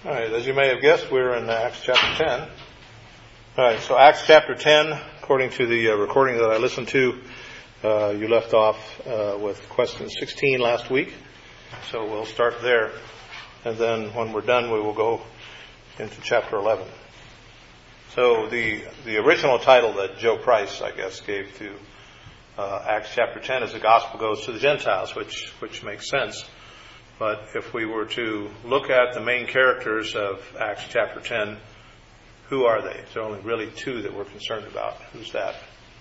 All right, as you may have guessed, we're in Acts chapter 10. All right, so Acts chapter 10, according to the recording that I listened to, you left off with question 16 last week. So we'll start there. And then when we're done, we will go into chapter 11. So the original title that Joe Price, I guess, gave to Acts chapter 10 is The Gospel Goes to the Gentiles, which makes sense. But if we were to look at the main characters of Acts chapter 10, who are they? There are only really two that we're concerned about. Who's that?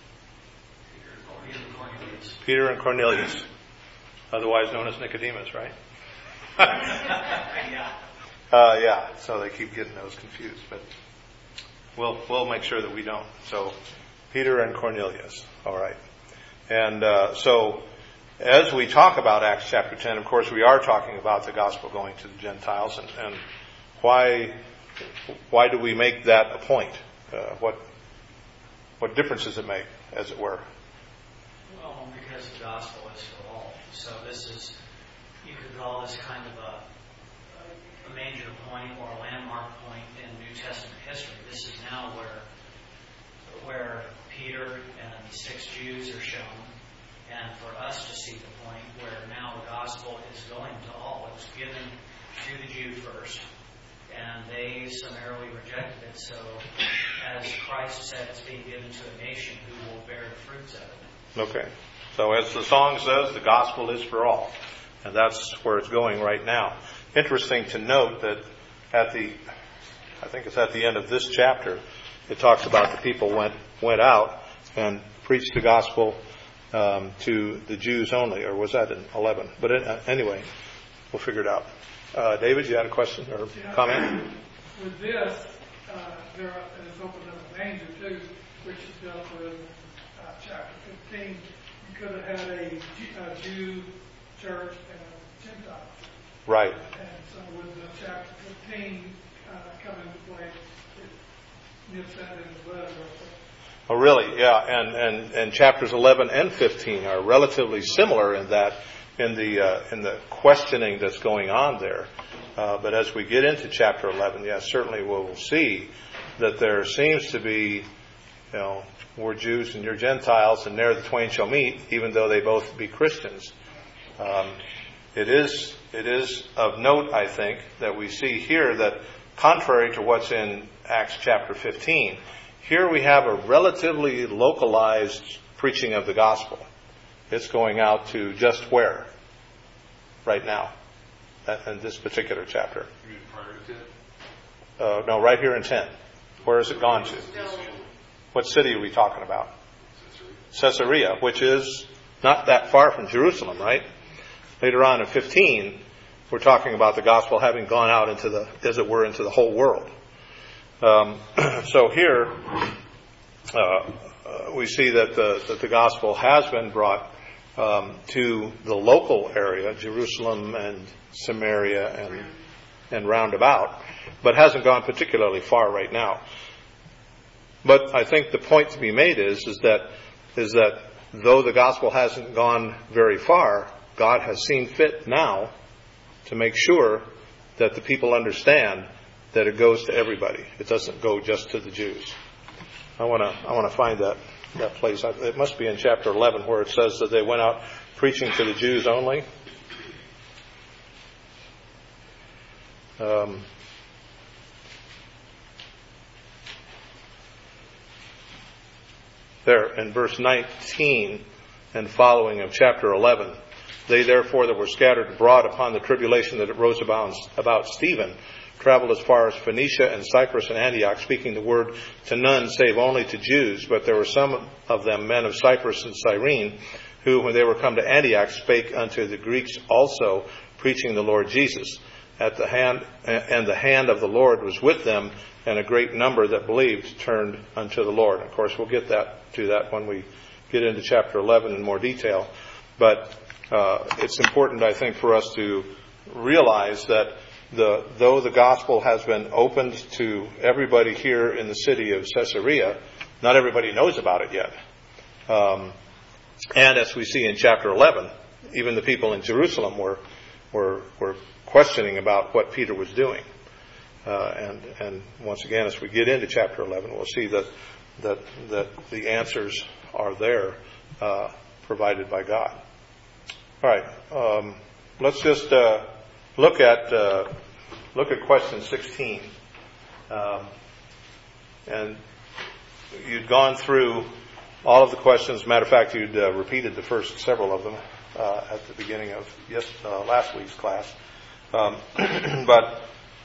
Peter and Cornelius, otherwise known as Nicodemus, right? Yeah, so they keep getting those confused, but we'll make sure that we don't. So Peter and Cornelius, all right. And so as we talk about Acts chapter 10, of course, we are talking about the gospel going to the Gentiles, and why do we make that a point? What difference does it make, as it were? Well, because the gospel is for all. So this is, you could call this kind of a major point or a landmark point in New Testament history. This is now where Peter and the 6 Jews are shown. And for us to see the point where now the gospel is going to all. It was given to the Jew first, and they summarily rejected it. So, as Christ said, it's being given to a nation who will bear the fruits of it. Okay. So as the song says, the gospel is for all. And that's where it's going right now. Interesting to note that I think it's at the end of this chapter, it talks about the people went out and preached the gospel to the Jews only, or was that in 11? But anyway, we'll figure it out. David, you had a question or comment? With this, there is opened up a manger too, which is dealt with chapter 15. You could have had a Jew church and a Gentile church. Right. And so with the chapter 15 come into play, it nips that in the bud. Oh, really? Yeah. And chapters 11 and 15 are relatively similar in that, in the questioning that's going on there. But as we get into chapter 11, yes, certainly we'll see that there seems to be, we're Jews and you're Gentiles, and there the twain shall meet, even though they both be Christians. It is of note, I think, that we see here that contrary to what's in Acts chapter 15, here we have a relatively localized preaching of the gospel. It's going out to just where? Right now. In this particular chapter. You mean prior to 10? No, right here in 10. Where has it gone to? What city are we talking about? Caesarea, which is not that far from Jerusalem, right? Later on in 15, we're talking about the gospel having gone out into as it were, into the whole world. So here, we see that the gospel has been brought to the local area, Jerusalem and Samaria and roundabout, but hasn't gone particularly far right now. But I think the point to be made is that though the gospel hasn't gone very far, God has seen fit now to make sure that the people understand that it goes to everybody. It doesn't go just to the Jews. I want to find that place. It must be in chapter 11 where it says that they went out preaching to the Jews only. There in verse 19 and following of chapter 11. They therefore that were scattered abroad upon the tribulation that arose about Stephen traveled as far as Phoenicia and Cyprus and Antioch, speaking the word to none save only to Jews. But there were some of them, men of Cyprus and Cyrene, who, when they were come to Antioch, spake unto the Greeks also, preaching the Lord Jesus. And the hand of the Lord was with them, and a great number that believed turned unto the Lord. Of course, we'll get to that when we get into chapter 11 in more detail. But it's important, I think, for us to realize that though the gospel has been opened to everybody here in the city of Caesarea, not everybody knows about it yet. And as we see in chapter 11, even the people in Jerusalem were questioning about what Peter was doing. And once again, as we get into chapter 11, we'll see that the answers are there, provided by God. All right, let's just look at question 16. And you'd gone through all of the questions. Matter of fact, you'd repeated the first several of them at the beginning of last week's class. But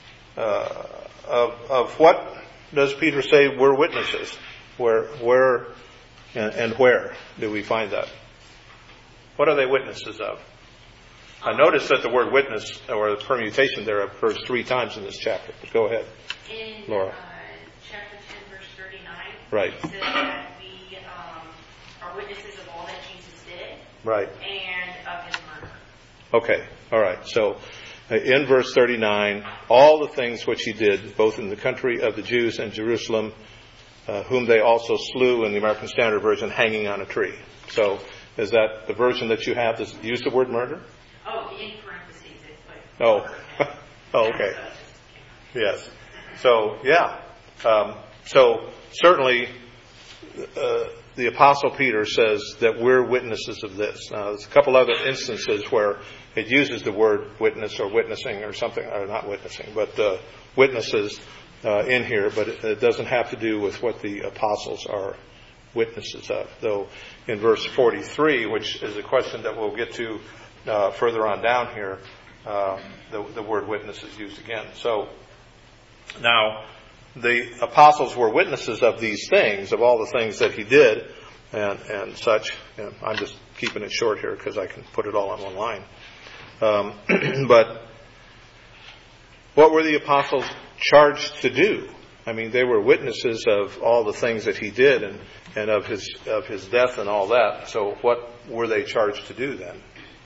of what does Peter say we're witnesses? Where do we find that? What are they witnesses of? I noticed that the word witness, or the permutation there, occurs 3 times in this chapter. But go ahead, Laura. Chapter 10, verse 39. Right. It says that we are witnesses of all that Jesus did. Right. And of his murder. Okay. All right. So in verse 39, all the things which he did, both in the country of the Jews and Jerusalem, whom they also slew, in the American Standard Version, hanging on a tree. So is that the version that you have? Does it use the word murder? Oh, in parentheses. It's Oh. Oh, okay. Yes. So, yeah. So certainly the Apostle Peter says that we're witnesses of this. Now, there's a couple other instances where it uses the word witness or witnessing or something, or not witnessing, but witnesses in here, but it doesn't have to do with what the apostles are witnesses of. Though in verse 43, which is a question that we'll get to further on down here, the word witness is used again. So now the apostles were witnesses of these things, of all the things that he did and such. And I'm just keeping it short here because I can put it all on one line. But what were the apostles charged to do? I mean, they were witnesses of all the things that he did and of his death and all that. So what were they charged to do then?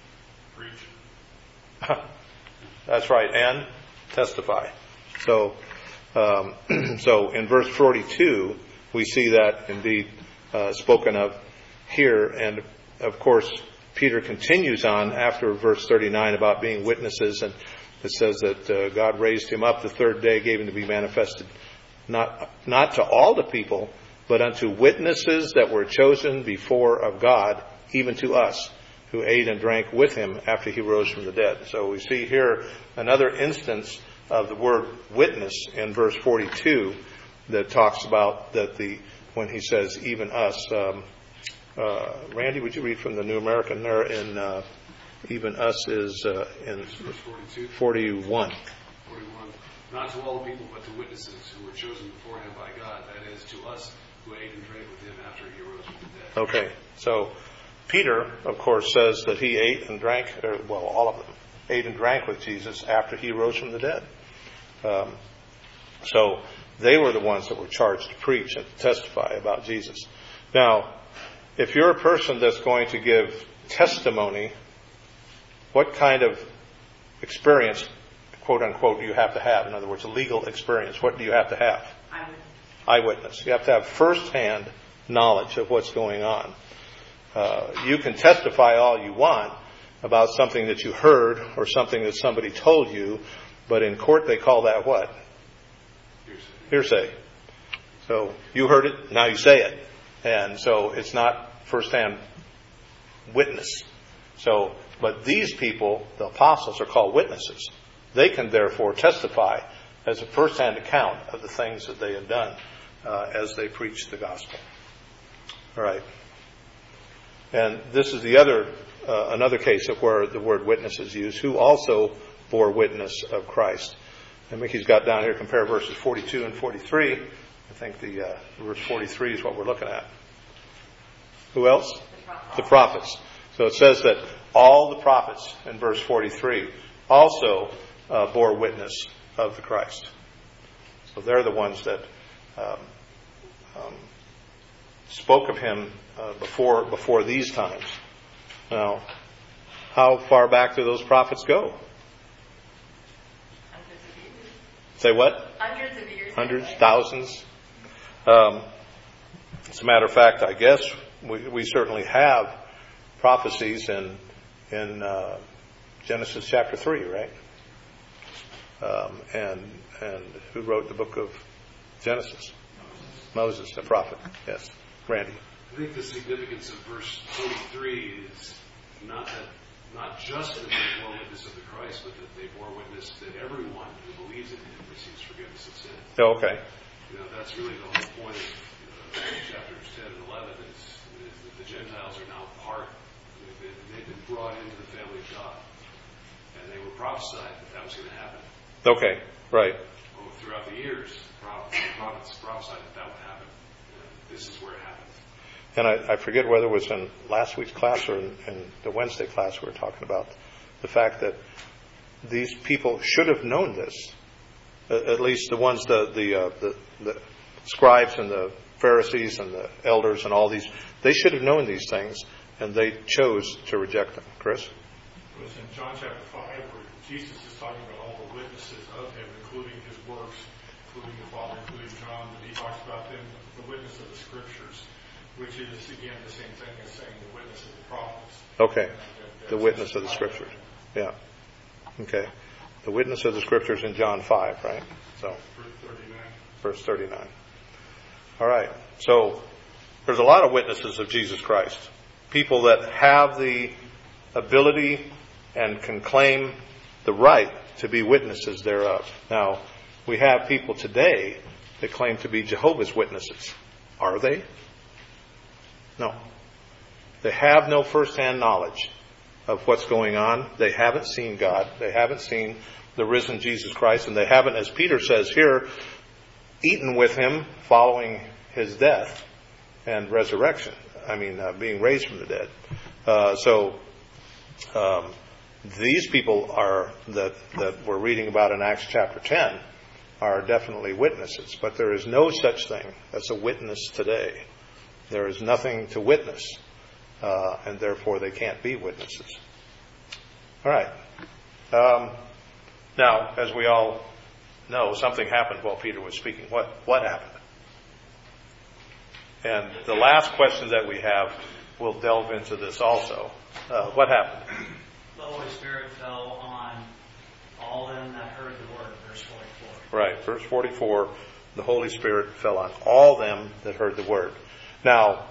Preach. That's right, and testify. So in verse 42, we see that indeed spoken of here. And of course, Peter continues on after verse 39 about being witnesses, and it says that God raised him up the third day, gave him to be manifested, not to all the people, but unto witnesses that were chosen before of God, even to us, who ate and drank with him after he rose from the dead. So we see here another instance of the word witness in verse 42 that talks about that when he says even us. Randy, would you read from the New American there in even us is in 41. Not to all the people, but to witnesses who were chosen beforehand by God, that is, to us who ate and drank with him after he rose from the dead. Okay, so Peter, of course, says that he ate and drank, all of them, ate and drank with Jesus after he rose from the dead. So they were the ones that were charged to preach and testify about Jesus. Now, if you're a person that's going to give testimony, what kind of experience, quote unquote, do you have to have? In other words, a legal experience. What do you have to have? Eyewitness. You have to have first-hand knowledge of what's going on. You can testify all you want about something that you heard or something that somebody told you, but in court they call that what? Hearsay. So you heard it, now you say it. And so it's not first-hand witness. So, but these people, the apostles, are called witnesses. They can therefore testify as a first-hand account of the things that they had done as they preached the gospel. All right. And this is another case of where the word witness is used, who also bore witness of Christ. And Mickey's got down here, compare verses 42 and 43. I think the verse 43 is what we're looking at. Who else? The prophets. So it says that all the prophets in verse 43 also bore witness of the Christ. So they're the ones that spoke of him before these times. Now, how far back do those prophets go? Hundreds of years. Say what? Hundreds of years. Hundreds, thousands. As a matter of fact, I guess we certainly have prophecies in Genesis chapter 3, right? And who wrote the book of Genesis? Moses, the prophet. Yes. Randy. I think the significance of verse 43 is not just that they bore witness of the Christ, but that they bore witness that everyone who believes in Him receives forgiveness of sin. Oh, okay. That's really the whole point of chapters 10 and 11 is that the Gentiles are now part. They've been brought into the family of God, and they were prophesied that was going to happen. Okay. Right. Throughout the years, prophets prophesied that would happen. This is where it happens. And I forget whether it was in last week's class or in the Wednesday class we were talking about the fact that these people should have known this. At least the ones, the scribes and the Pharisees and the elders and all these, they should have known these things, and they chose to reject them. Chris? It was in John chapter 5 where Jesus is talking about all the witnesses of Him, including His works, including the Father, including John, and He talks about them, the witness of the Scriptures, which is, again, the same thing as saying the witness of the prophets. Okay. The witness of the Scriptures. Yeah. Okay. The witness of the Scriptures in John 5, right? So, verse 39. All right. So, there's a lot of witnesses of Jesus Christ. People that have the ability and can claim the right to be witnesses thereof. Now, we have people today that claim to be Jehovah's Witnesses. Are they? No. They have no first-hand knowledge of what's going on. They haven't seen God. They haven't seen the risen Jesus Christ. And they haven't, as Peter says here, eaten with Him following His death and resurrection. Being raised from the dead. These people are that we're reading about in Acts chapter 10 are definitely witnesses. But there is no such thing as a witness today. There is nothing to witness, and therefore they can't be witnesses. All right. Now, as we all know, something happened while Peter was speaking. What happened? And the last question that we have will delve into this also. What happened? The Holy Spirit fell on all them that heard the word, verse 44. Right, verse 44, the Holy Spirit fell on all them that heard the word. Now,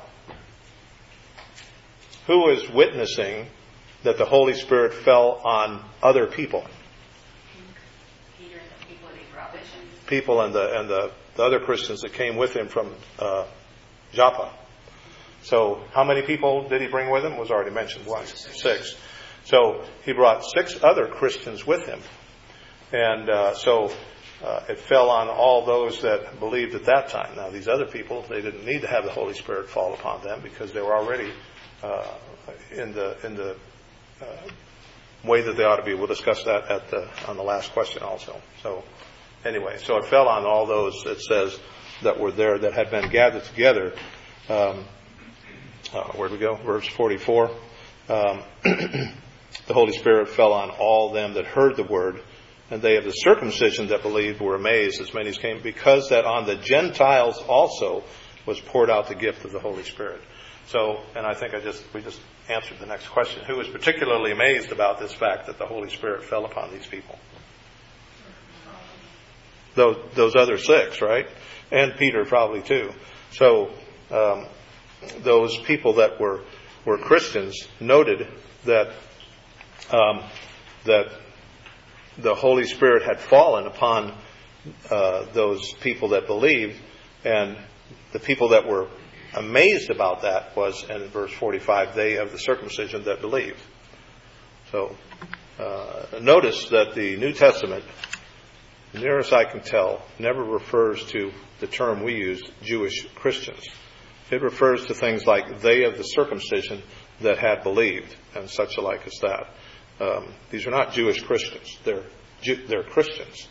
who is witnessing that the Holy Spirit fell on other people? Peter and the people that he brought with him. People and the other Christians that came with him from Joppa. So how many people did he bring with him? Was already mentioned once. 6. So he brought 6 other Christians with him. And it fell on all those that believed at that time. Now these other people, they didn't need to have the Holy Spirit fall upon them because they were already in the way that they ought to be. We'll discuss that on the last question also. So anyway, so it fell on all those, it says, that were there that had been gathered together. Where'd we go? Verse 44. The Holy Spirit fell on all them that heard the word, and they of the circumcision that believed were amazed, as many as came, because that on the Gentiles also was poured out the gift of the Holy Spirit. So, and I think we just answered the next question. Who was particularly amazed about this fact that the Holy Spirit fell upon these people? Those other 6, right? And Peter probably too. So those people that were Christians noted that the Holy Spirit had fallen upon those people that believed, and the people that were amazed about that was, in verse 45, they of the circumcision that believed. So notice that the New Testament, near as I can tell, never refers to the term we use, Jewish Christians. It refers to things like they of the circumcision that had believed, and such alike as that. These are not Jewish Christians. They're Christians.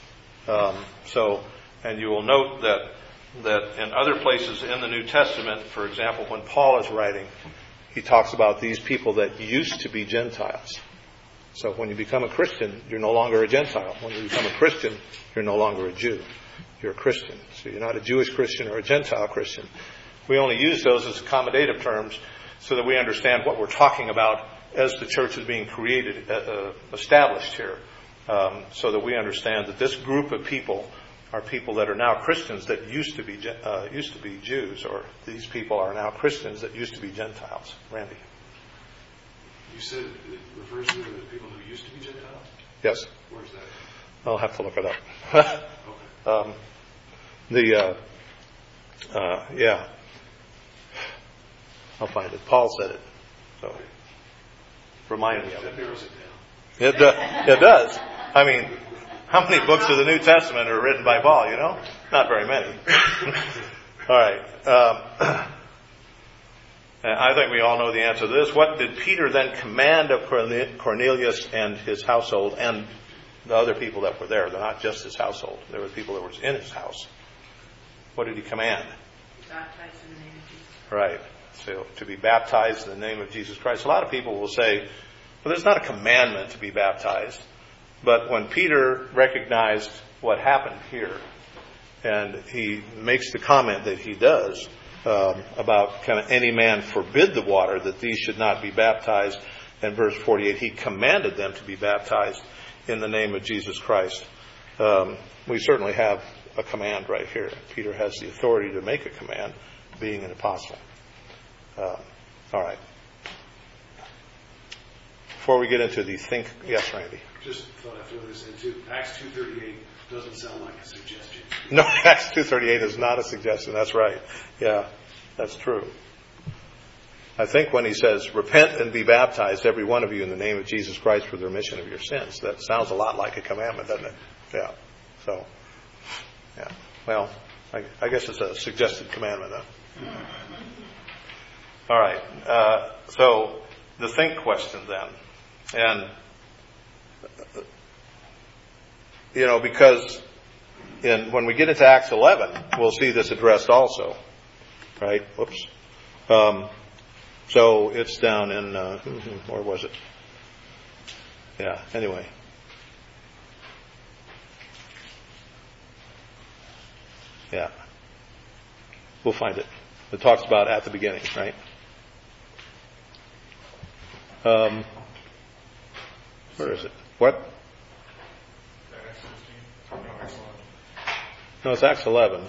And you will note that in other places in the New Testament, for example, when Paul is writing, he talks about these people that used to be Gentiles. So when you become a Christian, you're no longer a Gentile. When you become a Christian, you're no longer a Jew. You're a Christian. So you're not a Jewish Christian or a Gentile Christian. We only use those as accommodative terms so that we understand what we're talking about as the church is being created, established here. so that we understand that this group of people are people that are now Christians that used to be Jews, or these people are now Christians that used to be Gentiles. Randy? You said it refers to the people who used to be Gentiles? Yes. Where's that? I'll have to look it up. Okay. Yeah. I'll find it. Paul said it. So, remind me of That it. narrows it down. It does. I mean, how many books of the New Testament are written by Paul, Not very many. All right. I think we all know the answer to this. What did Peter then command of Cornelius and his household and the other people that were there? They're not just his household. There were people that were in his house. What did he command? Baptized in the name of Jesus. Right. So to be baptized in the name of Jesus Christ. A lot of people will say, well, there's not a commandment to be baptized. But when Peter recognized what happened here, and he makes the comment that he does about can any man forbid the water, that these should not be baptized, in verse 48, he commanded them to be baptized in the name of Jesus Christ. We certainly have a command right here. Peter has the authority to make a command, being an apostle. All right. Before we get into the yes, Randy. Just thought I'd throw this in too. Acts 2:38 doesn't sound like a suggestion. No, Acts 2:38 is not a suggestion. That's right. Yeah, that's true. I think when he says, repent and be baptized, every one of you, in the name of Jesus Christ for the remission of your sins, that sounds a lot like a commandment, doesn't it? Yeah. So, yeah. Well, I guess it's a suggested commandment, though. All right. So, the think question then. And, because when we get into Acts 11, we'll see this addressed also. Right? Whoops. So it's down in, where was it? Yeah, anyway. Yeah. We'll find it. It talks about at the beginning, right? Where is it? What? Acts 15. No, Acts 11. No, it's Acts 11.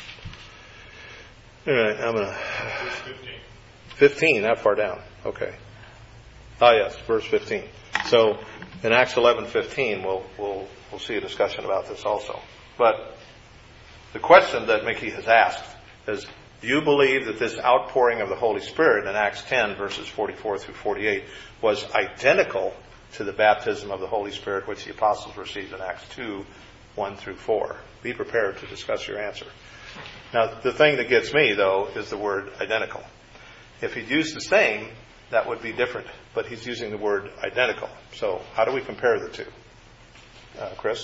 All right, I'm going to... Verse 15. 15, that far down. Okay. Yes, verse 15. So, in Acts 11:15, we'll see a discussion about this also. But the question that Mickey has asked is, do you believe that this outpouring of the Holy Spirit in Acts 10, verses 44 through 48, was identical to the baptism of the Holy Spirit which the apostles received in Acts 2, 1 through 4? Be prepared to discuss your answer. Now, the thing that gets me, though, is the word identical. If he'd used the same, that would be different. But he's using the word identical. So how do we compare the two? Chris?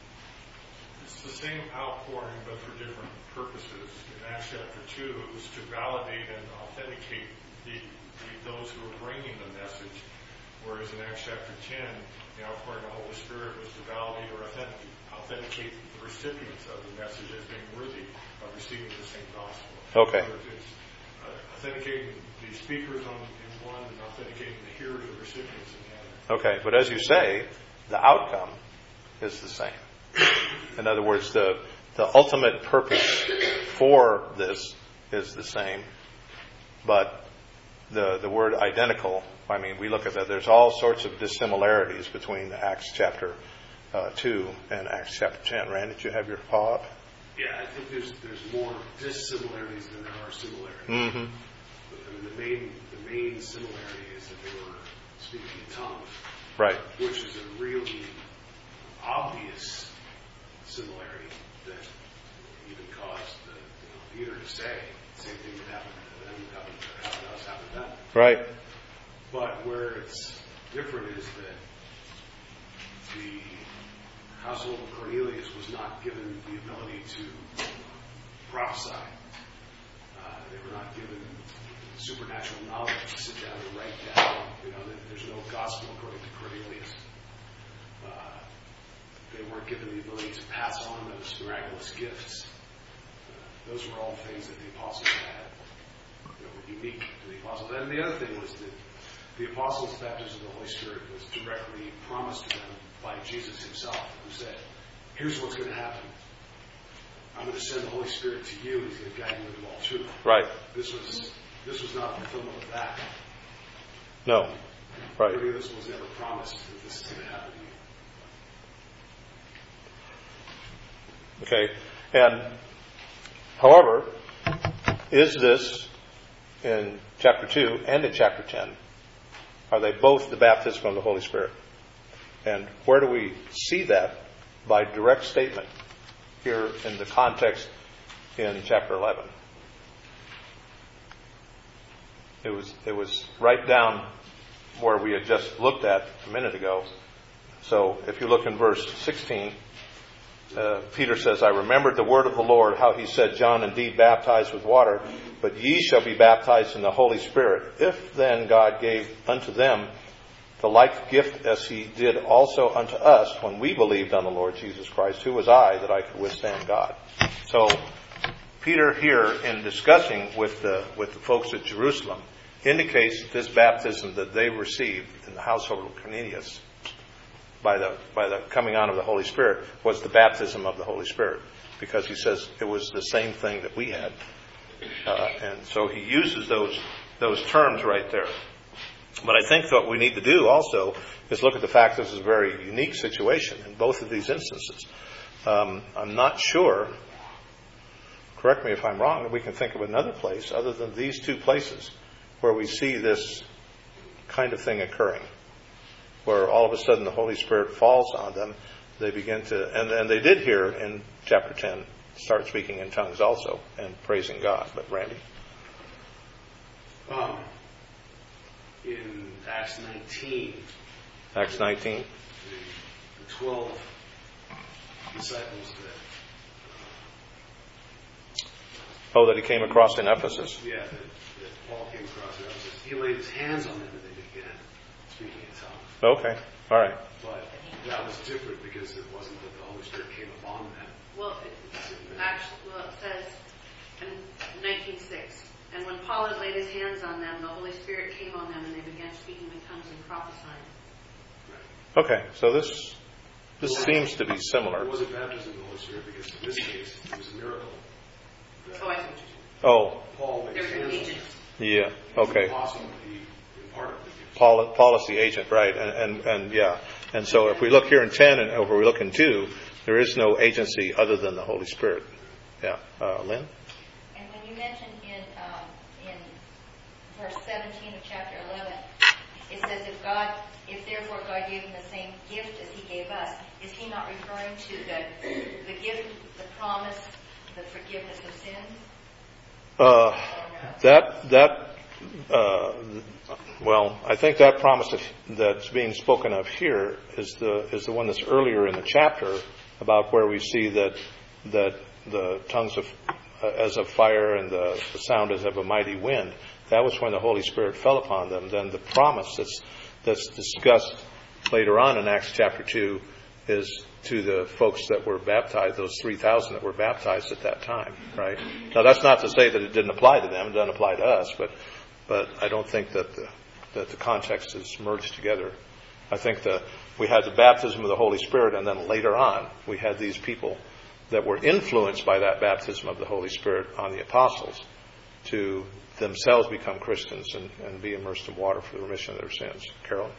It's the same outpouring, but for different purposes. In Acts chapter 2, it was to validate and authenticate those who were bringing the message. Whereas in Acts chapter 10, the outpouring of the Holy Spirit was to validate or authenticate the recipients of the message as being worthy of receiving the same gospel. Okay. So it's authenticating the speakers in one and authenticating the hearers or recipients in the other. Okay, but as you say, the outcome is the same. In other words, the ultimate purpose for this is the same, but the word identical, I mean, we look at that, there's all sorts of dissimilarities between Acts chapter 2 and Acts chapter 10. Rand, did you have your paw up? Yeah, I think there's more dissimilarities than there are similarities. Mm-hmm. I mean, the main similarity is that they were speaking in tongues. Right. Which is a really obvious similarity that even caused Peter to say the same thing that happened to them, happened to us, happened to them. Right. But where it's different is that the household of Cornelius was not given the ability to prophesy. They were not given supernatural knowledge to sit down and write down. There's no gospel according to Cornelius. They weren't given the ability to pass on those miraculous gifts. Those were all things that the apostles had that were unique to the apostles. And the other thing was that The apostles' baptism of the Holy Spirit was directly promised to them by Jesus himself, who said, here's what's going to happen. I'm going to send the Holy Spirit to you, and he's going to guide you into all truth. Right. This was not a fulfillment of that. No. Right. This was never promised that this is going to happen to you. Okay. And, however, is this in chapter 2 and in chapter 10? Are they both the baptism of the Holy Spirit? And where do we see that by direct statement here in the context in chapter 11? It was right down where we had just looked at a minute ago. So if you look in verse 16, Peter says, I remembered the word of the Lord, how he said, John indeed baptized with water, but ye shall be baptized in the Holy Spirit. If then God gave unto them the like gift as he did also unto us when we believed on the Lord Jesus Christ, who was I that I could withstand God? So Peter here, in discussing with the folks at Jerusalem, indicates that this baptism that they received in the household of Cornelius by the coming on of the Holy Spirit was the baptism of the Holy Spirit, because he says it was the same thing that we had. And so he uses those terms right there. But I think what we need to do also is look at the fact this is a very unique situation in both of these instances. I'm not sure, correct me if I'm wrong, that we can think of another place other than these two places where we see this kind of thing occurring, where all of a sudden the Holy Spirit falls on them. They begin to, and they did here in chapter 10, start speaking in tongues also and praising God. But Randy? In Acts 19. Acts 19. The 12 disciples that... that he came across in Ephesus? Yeah, that Paul came across in Ephesus. He laid his hands on them and they began speaking in tongues. Okay, all right. But that was different because it wasn't that the Holy Spirit came upon them. Well, it says in 19:6, and when Paul had laid his hands on them, the Holy Spirit came on them and they began speaking in tongues and prophesying. Right. Okay, so this seems to be similar. It wasn't baptism of the Holy Spirit because in this case it was a miracle. I see what you're saying. Oh. Paul laid his hands on them. Yeah, okay. Possibly imparted the gift. Paul is the agent, right? And yeah. And so if we look here in 10 and over we look in 2, there is no agency other than the Holy Spirit. Yeah. Lynn? And when you mentioned in verse 17 of chapter 11, it says if therefore God gave him the same gift as he gave us, is he not referring to the gift, the promise, the forgiveness of sins? Well, I think that promise that's being spoken of here is the one that's earlier in the chapter, about where we see that the tongues as of fire and the sound as of a mighty wind. That was when the Holy Spirit fell upon them. Then the promise that's discussed later on in Acts chapter 2 is to the folks that were baptized, those 3,000 that were baptized at that time, right? Now that's not to say that it didn't apply to them, it doesn't apply to us, but I don't think that the context is merged together. I think that we had the baptism of the Holy Spirit, and then later on we had these people that were influenced by that baptism of the Holy Spirit on the apostles to themselves become Christians and be immersed in water for the remission of their sins. Carolyn?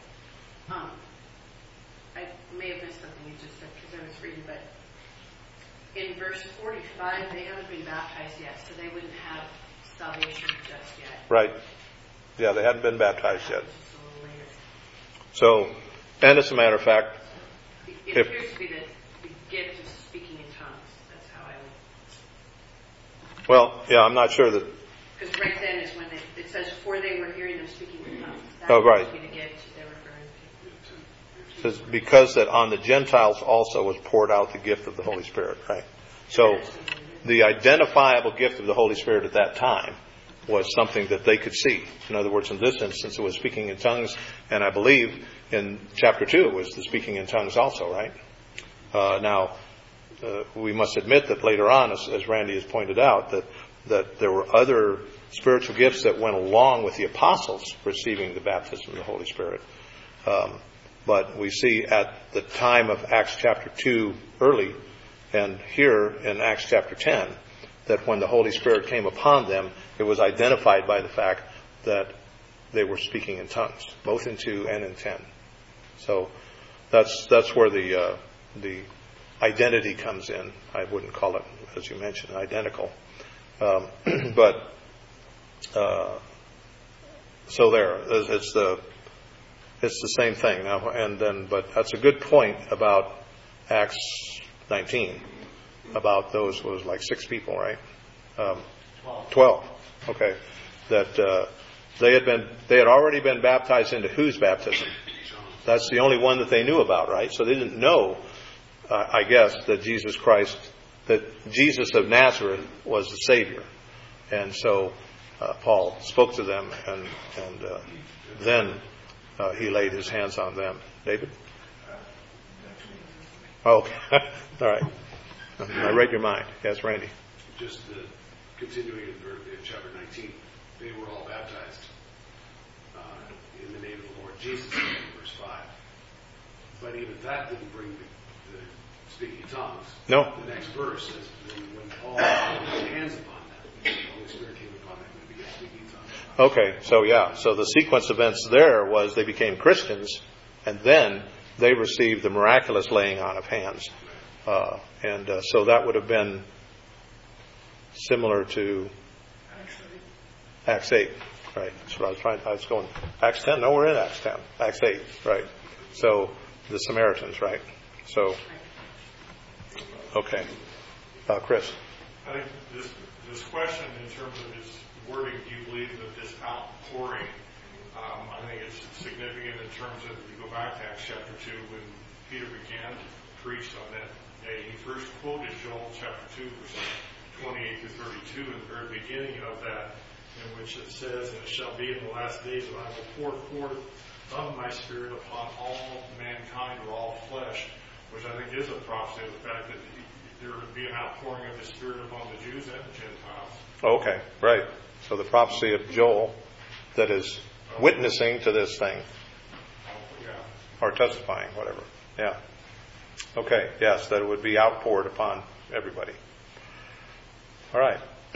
I may have missed something you just said because I was reading, but in verse 45, they haven't been baptized yet, so they wouldn't have salvation just yet. Right. Yeah, they hadn't been baptized yet. Just a little later. So, and as a matter of fact, it appears to be the gift of speaking in tongues. That's how I would... Well, yeah, I'm not sure that... Because right then is when it says, for they were hearing them speaking in tongues. That right. would be the gift they're referring to. It says, because that on the Gentiles also was poured out the gift of the Holy Spirit, right? So, the identifiable gift of the Holy Spirit at that time was something that they could see. In other words, in this instance, it was speaking in tongues, and I believe in chapter 2 it was the speaking in tongues also, right? Now, we must admit that later on, as Randy has pointed out, that there were other spiritual gifts that went along with the apostles receiving the baptism of the Holy Spirit. But we see at the time of Acts chapter 2 early, and here in Acts chapter 10, that when the Holy Spirit came upon them, it was identified by the fact that they were speaking in tongues, both in 2 and in 10. So that's where the identity comes in. I wouldn't call it, as you mentioned, identical. But so there, it's the same thing now. And then, but that's a good point about Acts 19, about those was like 6 people, right? 12. Okay, that they had already been baptized into whose baptism? That's the only one that they knew about, right? So they didn't know, I guess, that Jesus of Nazareth was the Savior. And so Paul spoke to them, and then he laid his hands on them. David? Oh, okay. All right. I read your mind. Yes, Randy. Just continuing in chapter 19, they were all baptized in the name of the Lord Jesus, verse 5. But even that didn't bring the speaking tongues. No. The next verse says, when Paul laid his hands upon them, the Holy Spirit came upon them and began speaking tongues. Okay, so yeah. So the sequence of events there was they became Christians, and then they received the miraculous laying on of hands. So that would have been similar to Acts 8, right? That's what I was going. Acts 10? No, we're in Acts 10. Acts 8, right? So the Samaritans, right? So, okay. Chris? I think this question in terms of his wording, do you believe that this outpouring, I think it's significant in terms of, if you go back to Acts chapter 2, when Peter began to preach on that day, he first quoted Joel chapter 2, verses 28 through 32, in the very beginning of that, in which it says, "And it shall be in the last days that I will pour forth of my Spirit upon all mankind, or all flesh," which I think is a prophecy of the fact that there would be an outpouring of the Spirit upon the Jews and the Gentiles. Okay, right. So the prophecy of Joel that is witnessing to this thing. Yeah. Or testifying, whatever. Yeah. Okay, yes, that it would be outpoured upon everybody. All right.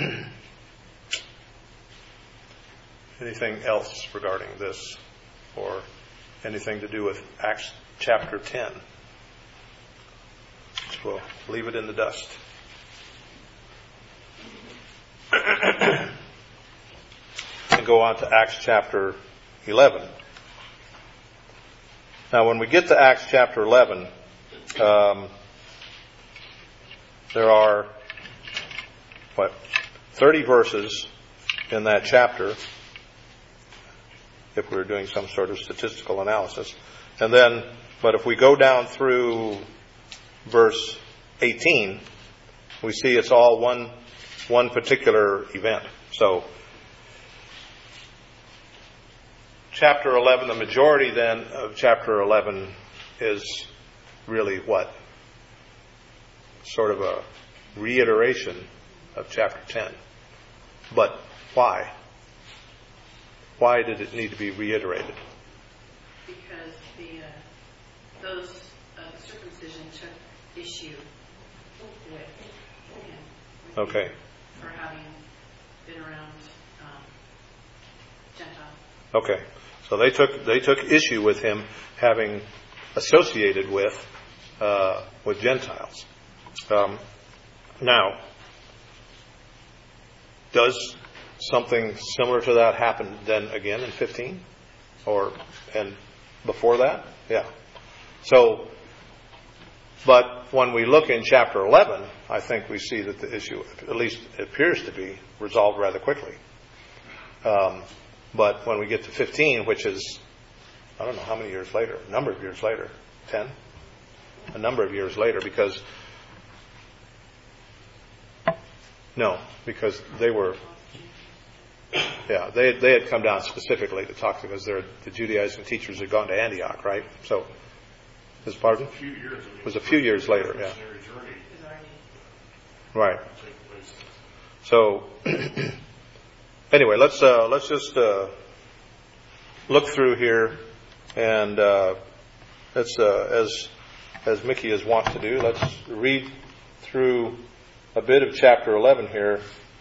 Anything else regarding this, or anything to do with Acts chapter 10? We'll leave it in the dust. And go on to Acts chapter 11. Now, when we get to Acts chapter 11, there are 30 verses in that chapter, if we were doing some sort of statistical analysis. And then, but if we go down through verse 18, we see it's all one particular event. So, chapter 11, the majority then of chapter 11 is really what? Sort of a reiteration of chapter 10. But why? Why did it need to be reiterated? Because those the circumcision took issue with him. Okay. For having been around Gentiles. Okay. So they took issue with him having associated with Gentiles. Now, does something similar to that happen then again in 15? And before that? Yeah. So, but when we look in chapter 11, I think we see that the issue, at least appears to be, resolved rather quickly. But when we get to 15, which is, I don't know how many years later, a number of years later, 10? A number of years later, because they were, they had come down specifically to talk to, because the Judaizing teachers had gone to Antioch, right? So, pardon? It was a few years later, yeah. Right. So, anyway, let's just look through here, and let's as Mickey is wont to do, let's read through a bit of chapter 11 here.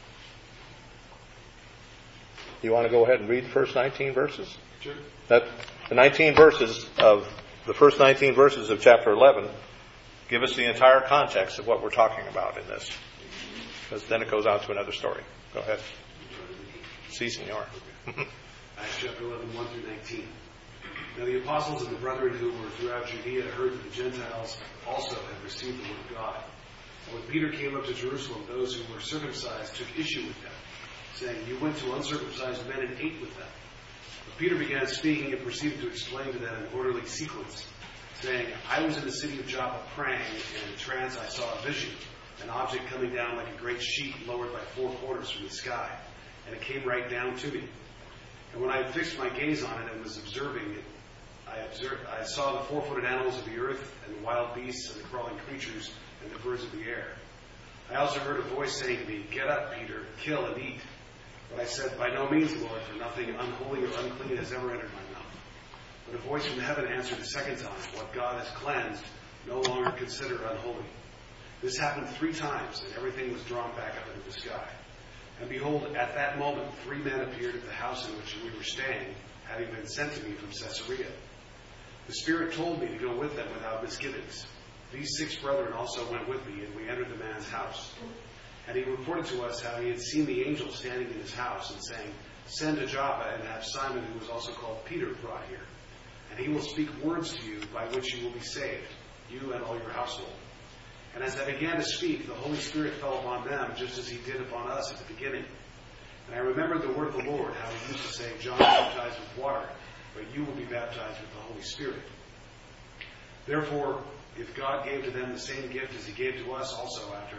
You want to go ahead and read the first 19 verses? Sure. The 19 verses of the first 19 verses of chapter 11 give us the entire context of what we're talking about in this. Because then it goes on to another story. Go ahead. Si, senor. Acts chapter 11, 1 through 19. Now the apostles and the brethren who were throughout Judea heard that the Gentiles also had received the word of God. And when Peter came up to Jerusalem, those who were circumcised took issue with them, saying, "You went to uncircumcised men and ate with them." But Peter began speaking and proceeded to explain to them in orderly sequence, saying, "I was in the city of Joppa praying, and in a trance I saw a vision, an object coming down like a great sheet lowered by four corners from the sky, and it came right down to me. And when I had fixed my gaze on it and was observing it, I saw the four-footed animals of the earth, and the wild beasts, and the crawling creatures, and the birds of the air. I also heard a voice saying to me, 'Get up, Peter, kill and eat.' But I said, 'By no means, Lord, for nothing unholy or unclean has ever entered my mouth.' But a voice from heaven answered the second time, 'What God has cleansed, no longer consider unholy.' This happened 3 times, and everything was drawn back up into the sky. And behold, at that moment 3 men appeared at the house in which we were staying, having been sent to me from Caesarea. The Spirit told me to go with them without misgivings. These 6 brethren also went with me, and we entered the man's house. And he reported to us how he had seen the angel standing in his house and saying, 'Send to Joppa and have Simon, who was also called Peter, brought here. And he will speak words to you by which you will be saved, you and all your household.' And as I began to speak, the Holy Spirit fell upon them, just as he did upon us at the beginning. And I remembered the word of the Lord, how he used to say, 'John baptized with water, but you will be baptized with the Holy Spirit.' Therefore, if God gave to them the same gift as he gave to us also after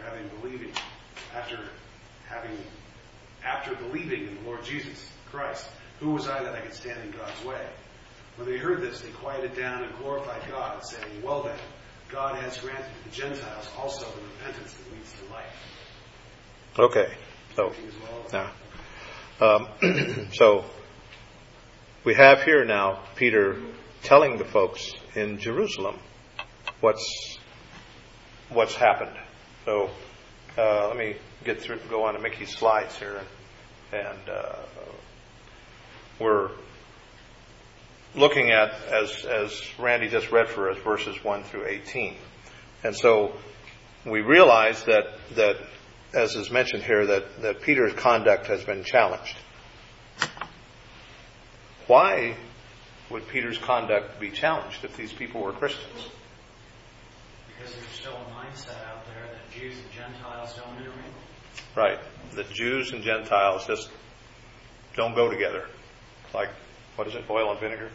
believing in the Lord Jesus Christ, who was I that I could stand in God's way? When they heard this, they quieted down and glorified God, saying, 'Well then, God has granted to the Gentiles also the repentance that leads to life.'" Okay. So we have here now Peter telling the folks in Jerusalem what's happened. So let me go on to Mickey's slides here, and we're looking at, as Randy just read for us, verses 1 through 18. And so we realize that as is mentioned here, that Peter's conduct has been challenged. Why would Peter's conduct be challenged if these people were Christians? Because there's still a mindset out there that Jews and Gentiles don't intermingle. Right. The Jews and Gentiles just don't go together. Like, what is it, oil and vinegar?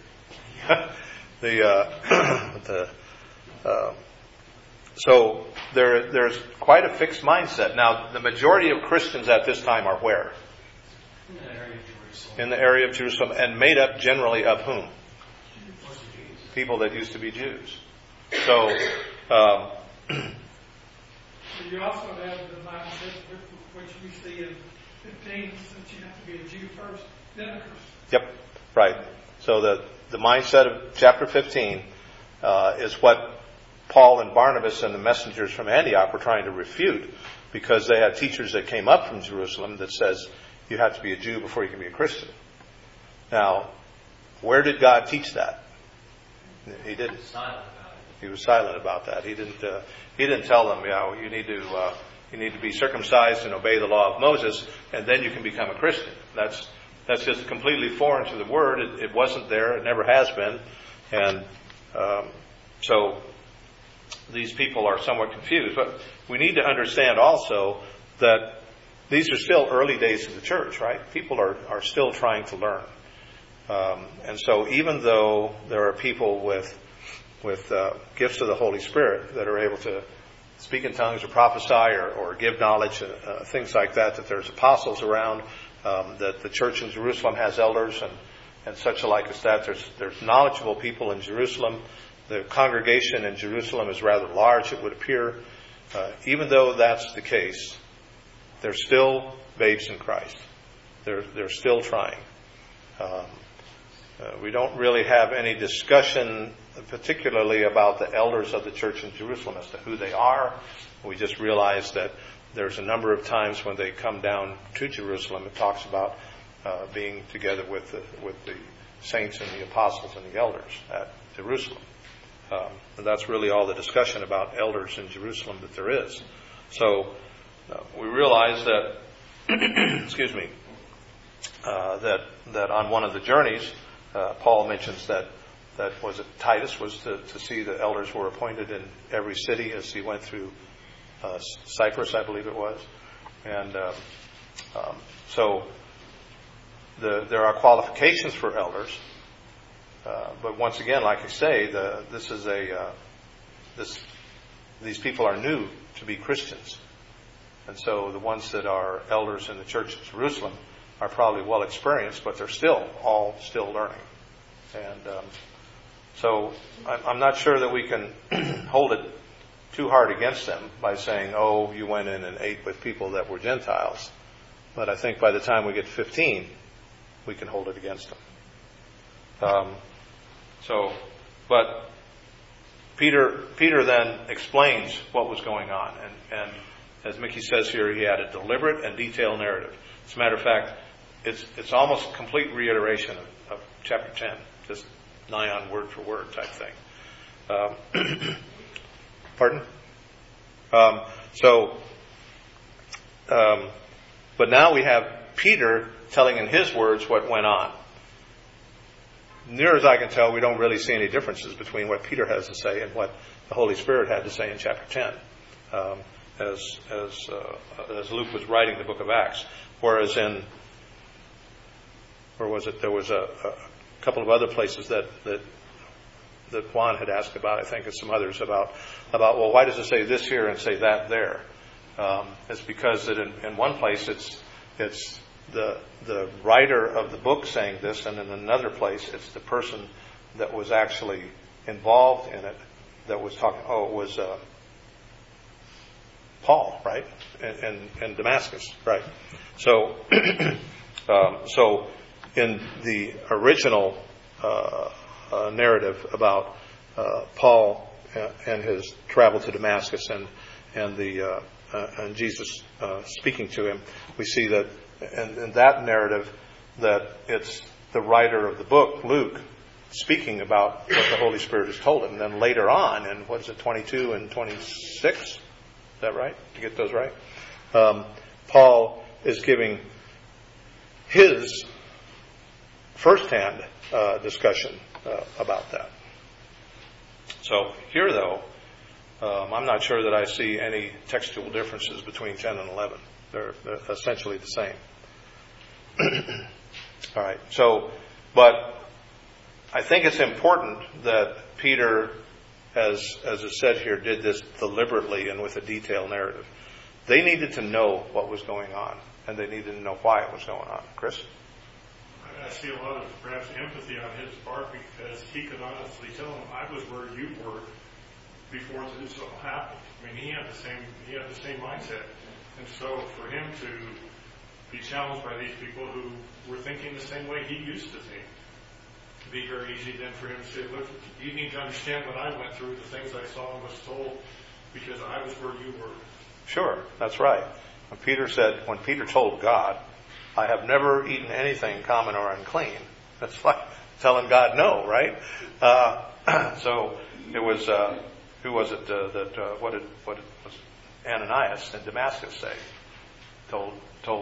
So there's quite a fixed mindset. Now, the majority of Christians at this time are where? In the area of Jerusalem. In the area of Jerusalem, and made up generally of whom? People that used to be Jews. So, you also have the mindset which we see in 15, that you have to be a Jew first, then a Christian. Yep, right. So the mindset of chapter 15 is what Paul and Barnabas and the messengers from Antioch were trying to refute, because they had teachers that came up from Jerusalem that says you have to be a Jew before you can be a Christian. Now, where did God teach that? He didn't. He was silent about that. He didn't tell them, you need to be circumcised and obey the law of Moses, and then you can become a Christian. That's just completely foreign to the Word. It wasn't there. It never has been. And so these people are somewhat confused. But we need to understand also that these are still early days of the church, right? People are still trying to learn. And so even though there are people with gifts of the Holy Spirit that are able to speak in tongues or prophesy or give knowledge, things like that there's apostles around, that the church in Jerusalem has elders and such alike as that. There's knowledgeable people in Jerusalem. The congregation in Jerusalem is rather large, it would appear. Even though that's the case, They're still babes in Christ. They're still trying. We don't really have any discussion, particularly about the elders of the church in Jerusalem as to who they are. We just realize that there's a number of times when they come down to Jerusalem. It talks about being together with the saints and the apostles and the elders at Jerusalem. And that's really all the discussion about elders in Jerusalem that there is. So we realize that, excuse me, that on one of the journeys, Paul mentions that was it Titus was to see the elders were appointed in every city as he went through Cyprus, I believe it was. And so there are qualifications for elders. But once again, like I say, these people are new to be Christians. And so the ones that are elders in the church of Jerusalem are probably well experienced, but they're still learning. And so I'm not sure that we can hold it too hard against them by saying, oh, you went in and ate with people that were Gentiles. But I think by the time we get 15, we can hold it against them. But Peter then explains what was going on. And as Mickey says here, he had a deliberate and detailed narrative. As a matter of fact, it's almost a complete reiteration of chapter 10, just nigh on word for word type thing. Pardon? But now we have Peter telling in his words what went on. Near as I can tell, we don't really see any differences between what Peter has to say and what the Holy Spirit had to say in chapter 10, as Luke was writing the book of Acts. Whereas there was a couple of other places that Juan had asked about, I think, and some others about, well, why does it say this here and say that there? It's because that in one place it's the writer of the book saying this, and in another place it's the person that was actually involved in it that was talking. Oh, it was Paul, right? In Damascus, right? So, so in the original narrative about Paul and his travel to Damascus and Jesus speaking to him, we see that in that narrative that it's the writer of the book, Luke, speaking about what the Holy Spirit has told him. And then later on, in 22 and 26, is that right? To get those right? Paul is giving his firsthand discussion about that. So here, though, I'm not sure that I see any textual differences between 10 and 11. They're essentially the same. All right. So, but I think it's important that Peter, as is said here, did this deliberately and with a detailed narrative. They needed to know what was going on, and they needed to know why it was going on. Chris? I see a lot of perhaps empathy on his part because he could honestly tell them, I was where you were before this all happened. I mean, he had the same mindset. And so for him to be challenged by these people who were thinking the same way he used to think, it'd be very easy then for him to say, look, you need to understand what I went through, the things I saw and was told, because I was where you were. Sure, that's right. When Peter told God, I have never eaten anything common or unclean, that's like telling God no, right? So it was, who was it what did Ananias in Damascus say? Told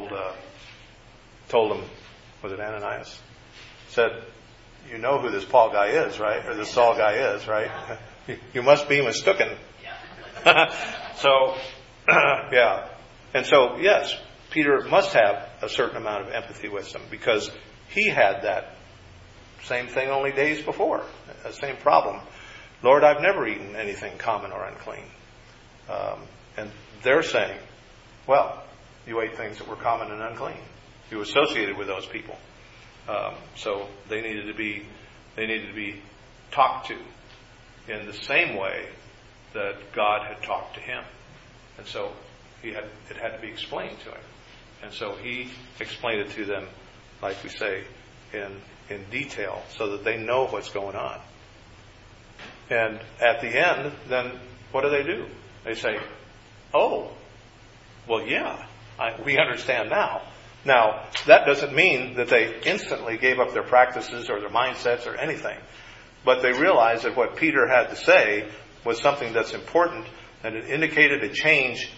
him, was it Ananias? Said, you know who this Paul guy is, right? Or this Saul guy is, right? You must be mistaken. So, yeah. And so, yes, Peter must have a certain amount of empathy with them because he had that same thing only days before, the same problem. Lord, I've never eaten anything common or unclean. And they're saying, well, you ate things that were common and unclean. You associated with those people. So they needed to be talked to in the same way that God had talked to him. And so It had to be explained to him. And so he explained it to them, like we say, in detail, so that they know what's going on. And at the end, then what do? They say, oh, well, yeah, we understand now. Now, that doesn't mean that they instantly gave up their practices or their mindsets or anything. But they realized that what Peter had to say was something that's important, and it indicated a change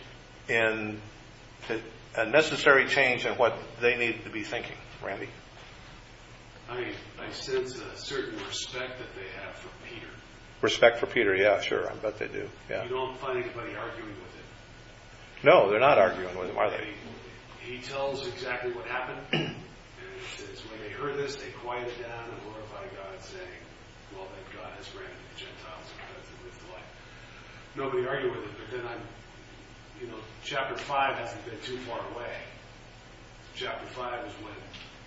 a necessary change in what they needed to be thinking. Randy? I sense a certain respect that they have for Peter. Respect for Peter, yeah, sure. I bet they do. Yeah. You don't find anybody arguing with it. No, they're not arguing with him, are they? He tells exactly what happened, and it says when they heard this, they quieted down and glorified God, saying, well, then God has granted the Gentiles because of this life. Nobody argued with it, but then chapter 5 hasn't been too far away. Chapter 5 is when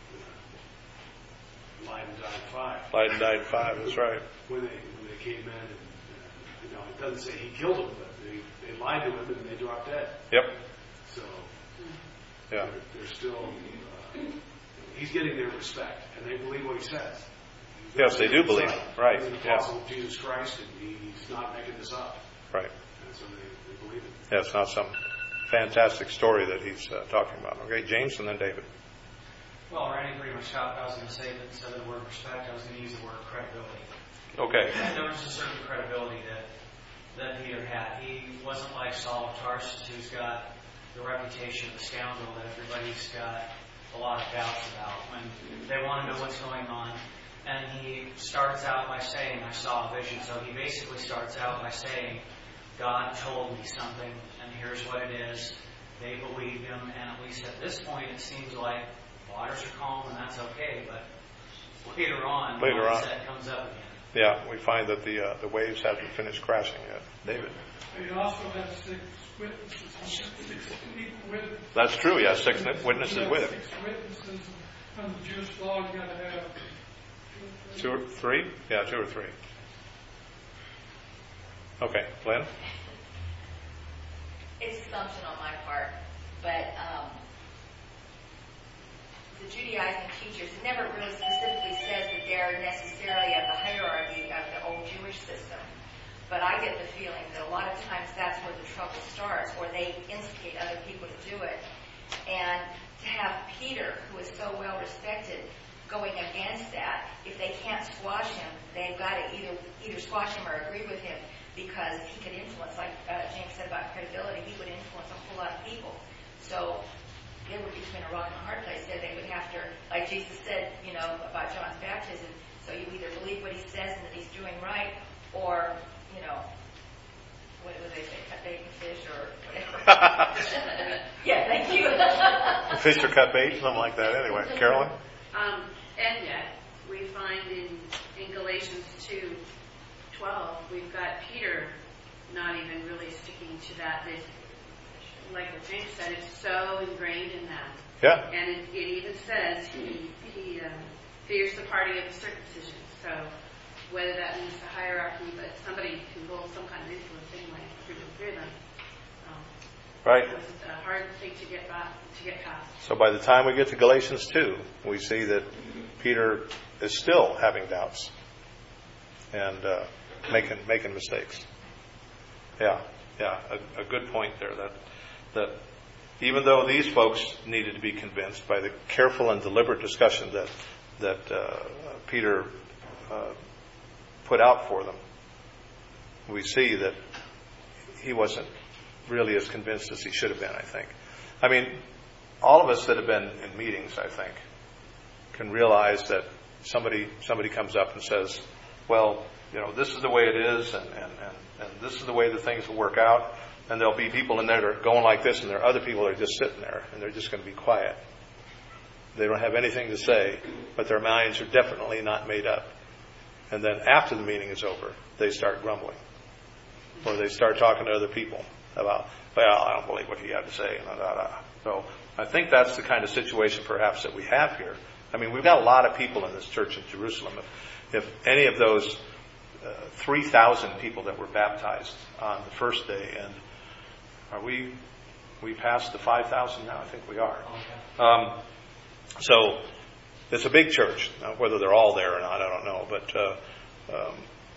Leiden died 5. Leiden died 5, that's right. When they came in, and it doesn't say he killed him, but they lied to him and they dropped dead. Yep. So, yeah, they're still, he's getting their respect, and they believe what he says. Yes, they do believe it. Right. He's an apostle of Jesus Christ, and he's not making this up. Right. And so they believe it. Yeah, it's not some fantastic story that he's talking about. Okay, James and then David. Well, Randy pretty much got I was going to say that instead of the word respect, I was going to use the word credibility. Okay. And there was a certain credibility that Peter had. He wasn't like Saul of Tarsus, who's got the reputation of a scoundrel that everybody's got a lot of doubts about when they want to know what's going on. And he starts out by saying, I saw a vision. So he basically starts out by saying, God told me something, and here's what it is. They believe him, and at least at this point, it seems like waters are calm, and that's okay. But later on, that comes up again. Yeah, we find that the waves haven't finished crashing yet. David? He also had 6 witnesses. 6 people with him. That's true, yes. 6 witnesses with him. 6 witnesses. Under the Jewish law, you got to have 2 or 3? Yeah, 2 or 3. Okay, Lynn? It's assumption on my part, but the Judaizing teachers, it never really specifically says that they're necessarily of the hierarchy of the old Jewish system. But I get the feeling that a lot of times that's where the trouble starts, or they instigate other people to do it. And to have Peter, who is so well respected, going against that, if they can't squash him, they've got to either squash him or agree with him, because he could influence, like James said about credibility, he would influence a whole lot of people. So they were between a rock and a hard place. They would have to, like Jesus said, about John's baptism, so you either believe what he says and that he's doing right, or, what would they say, cut bait and fish or whatever. Yeah, thank you. Fish or cut bait, something like that. Anyway, Carolyn? And yet, we find in Galatians 2:12, we've got Peter not even really sticking to that. Like what James said, it's so ingrained in them. Yeah. And it even says he fears the party of the circumcision. So whether that means the hierarchy, but somebody who holds some kind of influence anyway, through them. Right. It's a hard thing to get past. So by the time we get to Galatians 2, we see that Peter is still having doubts and making mistakes. Yeah, a good point there. That even though these folks needed to be convinced by the careful and deliberate discussion that Peter put out for them, we see that he wasn't really as convinced as he should have been, I think. I mean, all of us that have been in meetings, I think, can realize that somebody comes up and says, well, this is the way it is, and this is the way the things will work out, and there'll be people in there that are going like this, and there are other people that are just sitting there, and they're just going to be quiet. They don't have anything to say, but their minds are definitely not made up. And then after the meeting is over, they start grumbling. Or they start talking to other people about, well, I don't believe what he had to say. So I think that's the kind of situation perhaps that we have here. I mean, we've got a lot of people in this church in Jerusalem. If any of those 3,000 people that were baptized on the first day, and we past the 5,000 now? I think we are. Okay. So it's a big church. Now, whether they're all there or not, I don't know. But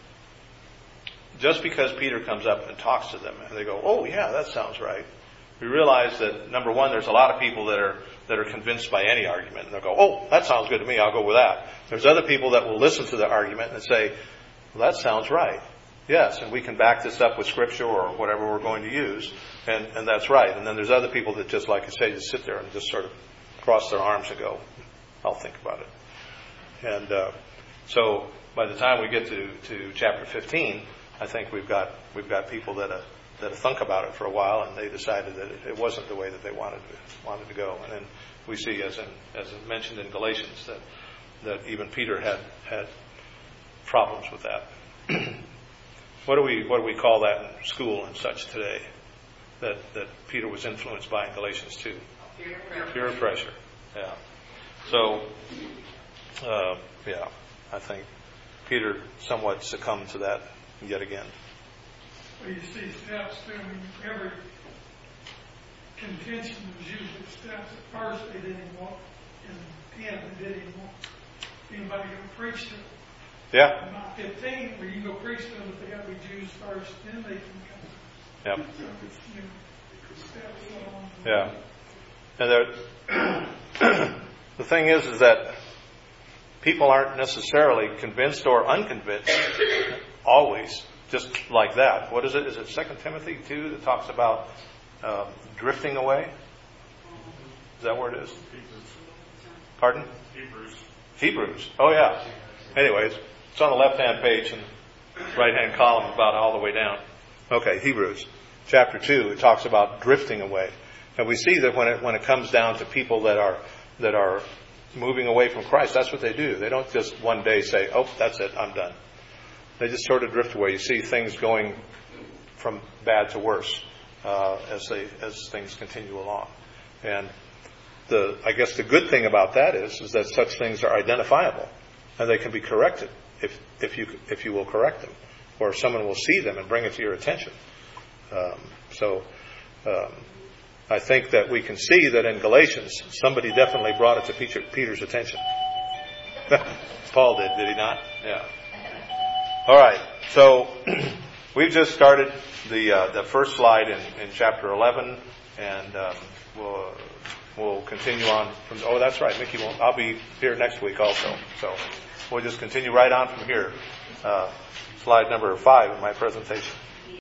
just because Peter comes up and talks to them and they go, oh yeah, that sounds right, we realize that, number one, there's a lot of people that are convinced by any argument, and they'll go, oh, that sounds good to me, I'll go with that. There's other people that will listen to the argument and say, well, that sounds right. Yes, and we can back this up with Scripture or whatever we're going to use, and that's right. And then there's other people that just, like I say, just sit there and just sort of cross their arms and go, I'll think about it. And so by the time we get to chapter 15, I think we've got people that thunk about it for a while, and they decided that it wasn't the way that they wanted to go. And then we see, as mentioned in Galatians, that even Peter had problems with that. What do we call that in school and such today? That Peter was influenced by in Galatians 2. Peer pressure. Yeah. So, I think Peter somewhat succumbed to that yet again. Well, you see steps too. I mean, every contention was usually steps. At first, they didn't want, in the end, they didn't want anybody to go preach to them. Yeah. Not 15, where you go preach to them, but they got to be Jews first, then they can come. Yep. So it's, steps along the Yeah. And the thing is that people aren't necessarily convinced or unconvinced always, just like that. What is it? Is it 2 Timothy 2 that talks about drifting away? Is that where it is? Pardon? Hebrews. Oh, yeah. Anyways, it's on the left-hand page and right-hand column about all the way down. Okay, Hebrews. Chapter 2, it talks about drifting away. And we see that when it comes down to people that are moving away from Christ, that's what they do. They don't just one day say, oh, that's it, I'm done. They just sort of drift away. You see things going from bad to worse as things continue along. And I guess the good thing about that is that such things are identifiable and they can be corrected if you will correct them, or someone will see them and bring it to your attention. I think that we can see that in Galatians, somebody definitely brought it to Peter's attention. Paul did he not? Yeah. All right. So we've just started the first slide in chapter 11, and we'll continue on from. Oh, that's right. Mickey won't. I'll be here next week also. So we'll just continue right on from here. Slide number 5 in my presentation.